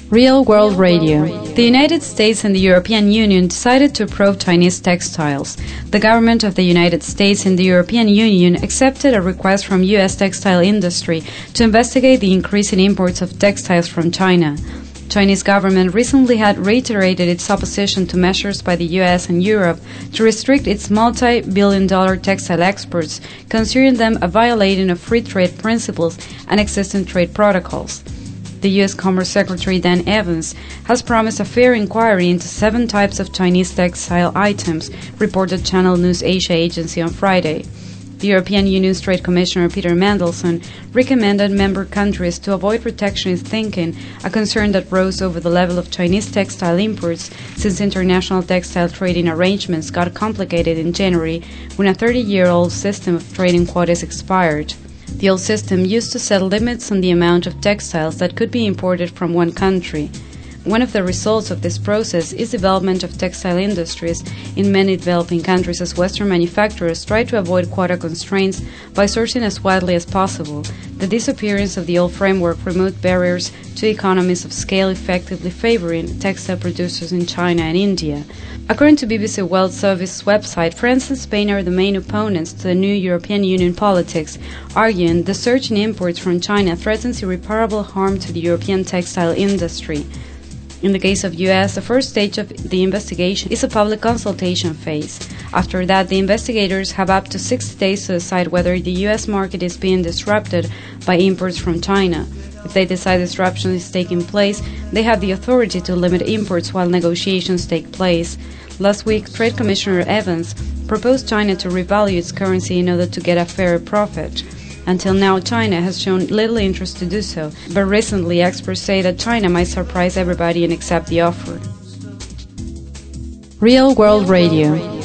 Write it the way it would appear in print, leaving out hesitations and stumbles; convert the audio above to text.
Real World Radio. The United States and the European Union decided to approve Chinese textiles. The government of the United States and the European Union accepted a request from U.S. textile industry to investigate the increase in imports of textiles from China. Chinese government recently had reiterated its opposition to measures by the U.S. and Europe to restrict its multi-billion-dollar textile exports, considering them a violating of free trade principles and existing trade protocols. The U.S. Commerce Secretary Dan Evans has promised a fair inquiry into 7 types of Chinese textile items, reported Channel News Asia agency on Friday. The European Union's Trade Commissioner Peter Mandelson recommended member countries to avoid protectionist thinking, a concern that rose over the level of Chinese textile imports since international textile trading arrangements got complicated in January when a 30-year-old system of trading quotas expired. The old system used to set limits on the amount of textiles that could be imported from one country. One of the results of this process is development of textile industries in many developing countries as Western manufacturers try to avoid quota constraints by sourcing as widely as possible. The disappearance of the old framework removed barriers to economies of scale, effectively favoring textile producers in China and India. According to BBC World Service's website, France and Spain are the main opponents to the new European Union politics, arguing the surge in imports from China threatens irreparable harm to the European textile industry. In the case of U.S., the first stage of the investigation is a public consultation phase. After that, the investigators have up to 60 days to decide whether the U.S. market is being disrupted by imports from China. If they decide disruption is taking place, they have the authority to limit imports while negotiations take place. Last week, Trade Commissioner Evans proposed China to revalue its currency in order to get a fairer profit. Until now, China has shown little interest to do so, but recently experts say that China might surprise everybody and accept the offer. Real World Radio.